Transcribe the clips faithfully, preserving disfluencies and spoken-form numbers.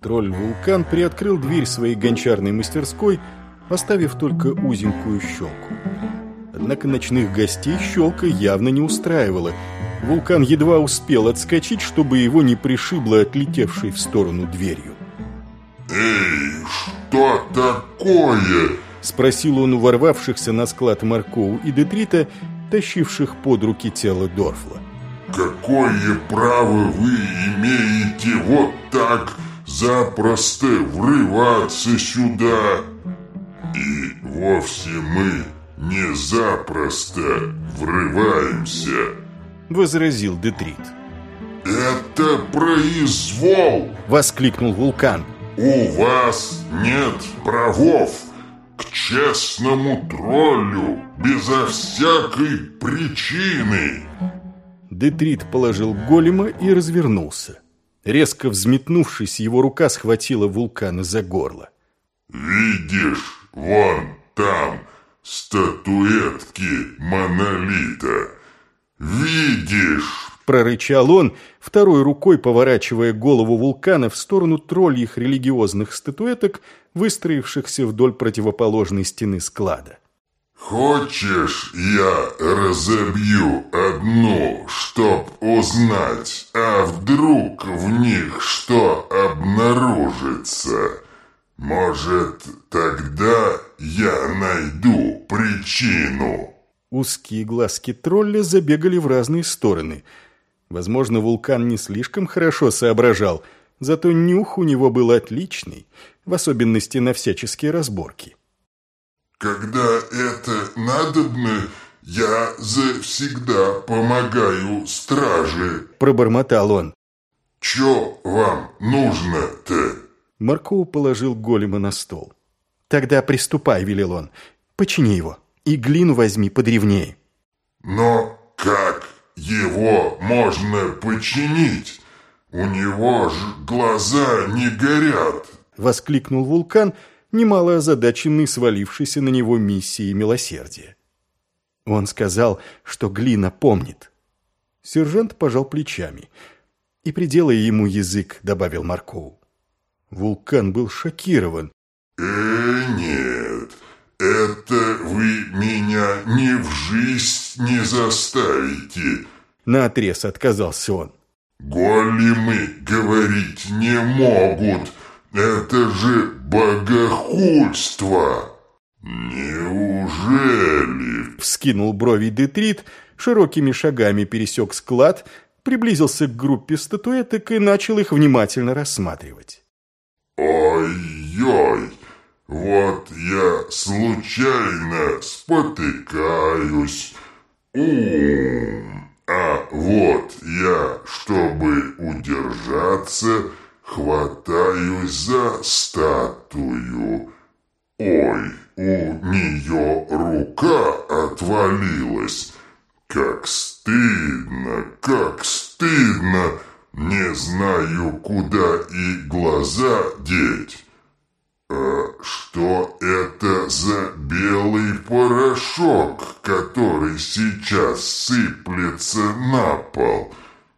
Тролль-вулкан приоткрыл дверь своей гончарной мастерской, оставив только узенькую щелку. Однако ночных гостей щелка явно не устраивала. Вулкан едва успел отскочить, чтобы его не пришибло отлетевшей в сторону дверью. «Эй, что такое?» — спросил он у ворвавшихся на склад Маркоу и Детрита, тащивших под руки тело Дорфла. «Какое право вы имеете вот так запросто врываться сюда? И вовсе мы не запросто врываемся», — возразил Детрит. «Это произвол!» — воскликнул Вулкан. «У вас нет правов к честному троллю безо всякой причины!» Детрит положил голема и развернулся. Резко взметнувшись, его рука схватила Вулкана за горло. «Видишь, вон там статуэтки монолита. Видишь?» — прорычал он, второй рукой поворачивая голову Вулкана в сторону тролльих религиозных статуэток, выстроившихся вдоль противоположной стены склада. «Хочешь, я разобью одну, чтоб узнать, а вдруг в них что обнаружится? Может, тогда я найду причину?» Узкие глазки тролля забегали в разные стороны. Возможно, Вулкан не слишком хорошо соображал, зато нюх у него был отличный, в особенности на всяческие разборки. «Когда это надобно, я завсегда помогаю страже», — пробормотал он. «Чё вам нужно-то?» Маркоу положил голема на стол. «Тогда приступай», — велел он. «Почини его и глину возьми подревнее». «Но как его можно починить? У него же глаза не горят!» — воскликнул Вулкан, немало озадаченный свалившейся на него миссией милосердия. Он сказал, что глина помнит. Сержант пожал плечами. «И приделай ему язык», — добавил Маркоу. Вулкан был шокирован. «Э, нет, это вы меня ни в жизнь не заставите», — наотрез отказался он. «Големы говорить не могут. Это же богохульство!» «Неужели?» — вскинул брови Детрит, широкими шагами пересек склад, приблизился к группе статуэток и начал их внимательно рассматривать. «Ой-ой, вот я случайно спотыкаюсь. Ум, а вот я, чтобы удержаться, хватаюсь за статую. Ой, у нее рука отвалилась. Как стыдно, как стыдно. Не знаю, куда и глаза деть. А что это за белый порошок, который сейчас сыплется на пол?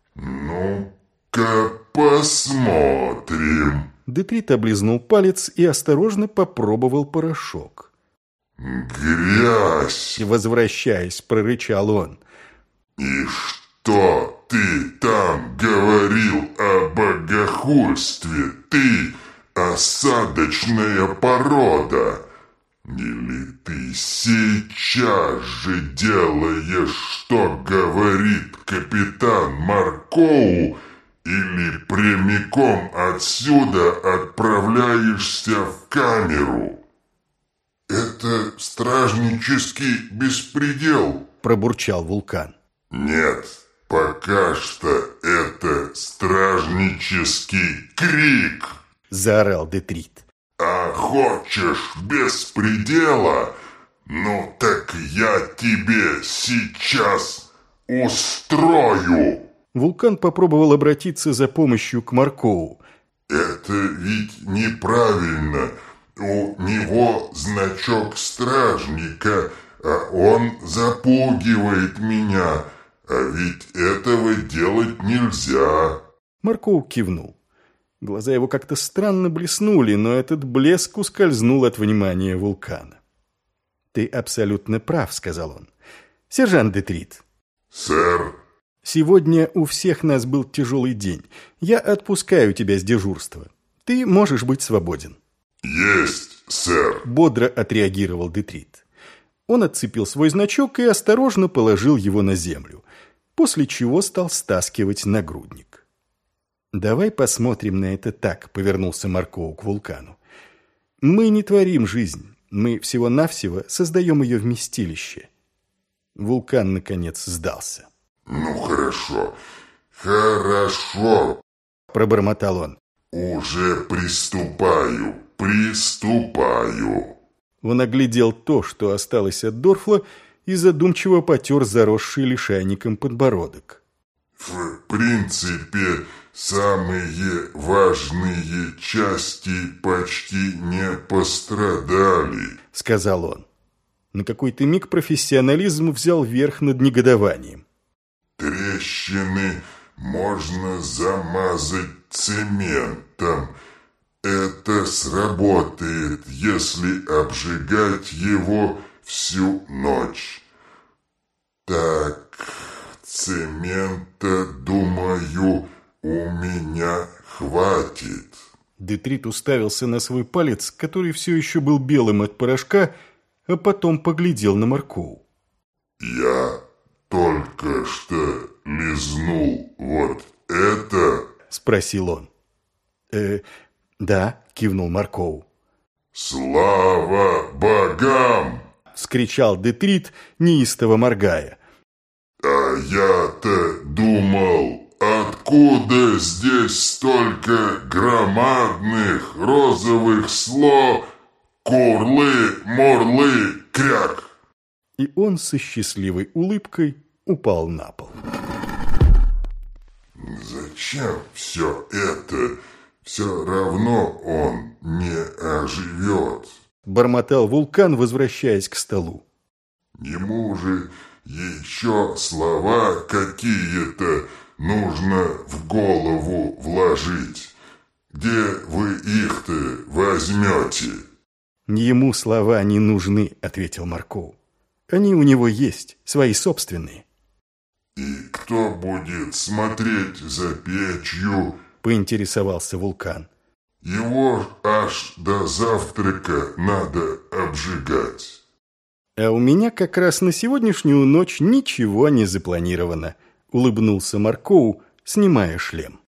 Ну-ка посмотрим». Детрит облизнул палец и осторожно попробовал порошок. «Грязь!» — возвращаясь, прорычал он. «И что ты там говорил о богохульстве? Ты осадочная порода! Или ты сейчас же делаешь, что говорит капитан Маркоу, или прямиком отсюда отправляешься в камеру?» «Это стражнический беспредел», — пробурчал Вулкан. «Нет, пока что это стражнический крик», — заорал Детрит. «А хочешь беспредела? Ну так я тебе сейчас устрою». Вулкан попробовал обратиться за помощью к Маркоу. «Это ведь неправильно. У него значок стражника, а он запугивает меня. А ведь этого делать нельзя». Маркоу кивнул. Глаза его как-то странно блеснули, но этот блеск ускользнул от внимания Вулкана. «Ты абсолютно прав», — сказал он. «Сержант Детрит». «Сэр». «Сегодня у всех нас был тяжелый день. Я отпускаю тебя с дежурства. Ты можешь быть свободен». «Есть, сэр», — бодро отреагировал Детрит. Он отцепил свой значок и осторожно положил его на землю, после чего стал стаскивать нагрудник. «Давай посмотрим на это так», — повернулся Маркоу к Вулкану. «Мы не творим жизнь, мы всего-навсего создаем ее вместилище». Вулкан, наконец, сдался. «Ну, хорошо, хорошо», — пробормотал он. «Уже приступаю, приступаю». Он оглядел то, что осталось от Дорфла, и задумчиво потер заросший лишайником подбородок. «В принципе, самые важные части почти не пострадали», — сказал он. На какой-то миг профессионализм взял верх над негодованием. «Трещины можно замазать цементом. Это сработает, если обжигать его всю ночь. Так, цемента, думаю, у меня хватит». Детрит уставился на свой палец, который все еще был белым от порошка, а потом поглядел на Маркоу. «Я только что лизнул вот это?» — спросил он. «Э, да», — кивнул Маркоу. «Слава богам!» — вскричал Детрит, неистово моргая. «А я-то думал, откуда здесь столько громадных розовых слов? Курлы-мурлы, кряк!» И он со счастливой улыбкой упал на пол. «Зачем все это? Все равно он не оживет», — бормотал Вулкан, возвращаясь к столу. «Ему же еще слова какие-то нужно в голову вложить. Где вы их-то возьмете?» «Ему слова не нужны», — ответил Маркоу. «Они у него есть, свои собственные». «И кто будет смотреть за печью?» — поинтересовался Вулкан. «Его аж до завтрака надо обжигать». «А у меня как раз на сегодняшнюю ночь ничего не запланировано», — улыбнулся Маркоу, снимая шлем.